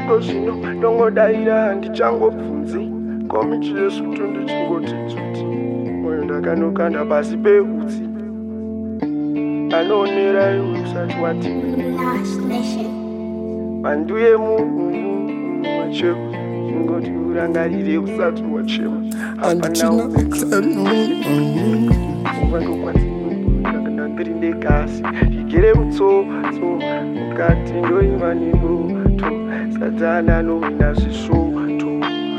Zvino zvino ndongodaira ndichangobvunzi komichi yesutu ndichingoti tsuti moyo ndakanokanda pasi peutsi anoonera iwe usati wati manduye munhu macheko ingoti urangarire usati wachema Antina ndiri ndekasi igere mutsotso mukati ndoimba nemoto sadzana novina zvisvoto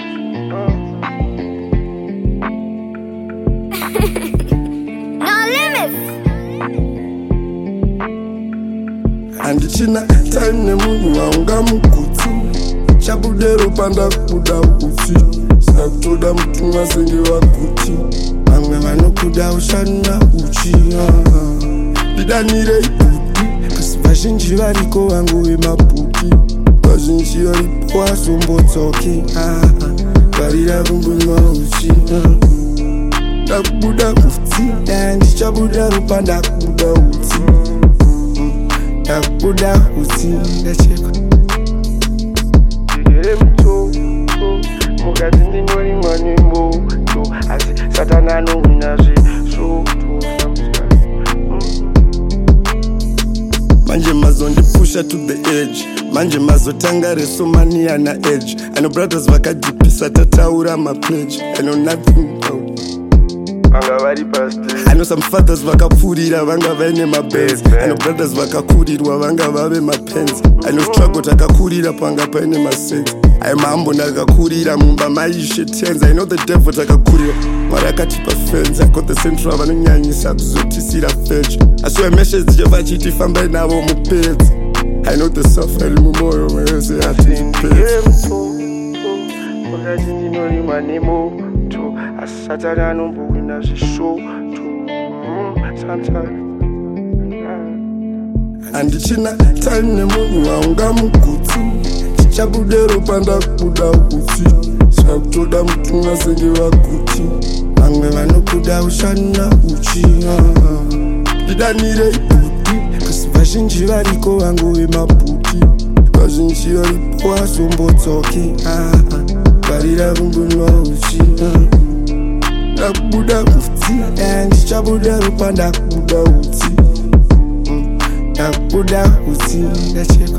Andichina time nemunhu waungamugutsi chabudero pandakuda utsi sakutoda mutumwa senge waguti vamwe vanokuda ushanina uchi ndidanirei buti asi vazhinji variko vangu vemabhuki vazhinji varipo wazombotsoki varira kumbonwa uchi ndakubuda utsi ndichabuda ropa ndakuda utsi ndakubuda utsi ndachekwa igere mutsotso mukati ndinorimwa nemoto asi satana anovina zvisvoto manje mazondipusha to the edge manje mazotanga resomania na edge I know brothers vakadipisa tataura mapledge I know nothing about vanga vari pastage I know some fathers vakapfurira vanga vaine mabeds I know brothers vakakurirwa vanga vave mapens I know struggle takakurira panga paine masex I mambo ndakakurira mumba maishe tens I know the devil takakurira mwari akatipa fence I got the central vanonyanyisa kuzotisira fetch asiwe meshes dzichavachiti fambai navo mupedzi I know the suffering mumoyo wese igere mutsotso mukati ndinorimwa nemoto asi satana anombowina zvisvoto Andichina time nemunhu waungamugutsi chabudero pandakuda utsi sakutoda mutumwa senge vaguti vamwe vanokuda ushanina uchi ndidanirei buti asi vazhinji variko vangu vemabhuki vazhinji varipo wazombotsoki varira kumbonwa uchi ndakubuda utsi ndichabuda ropa ndakuda utsi ndakubuda utsi ndachekwa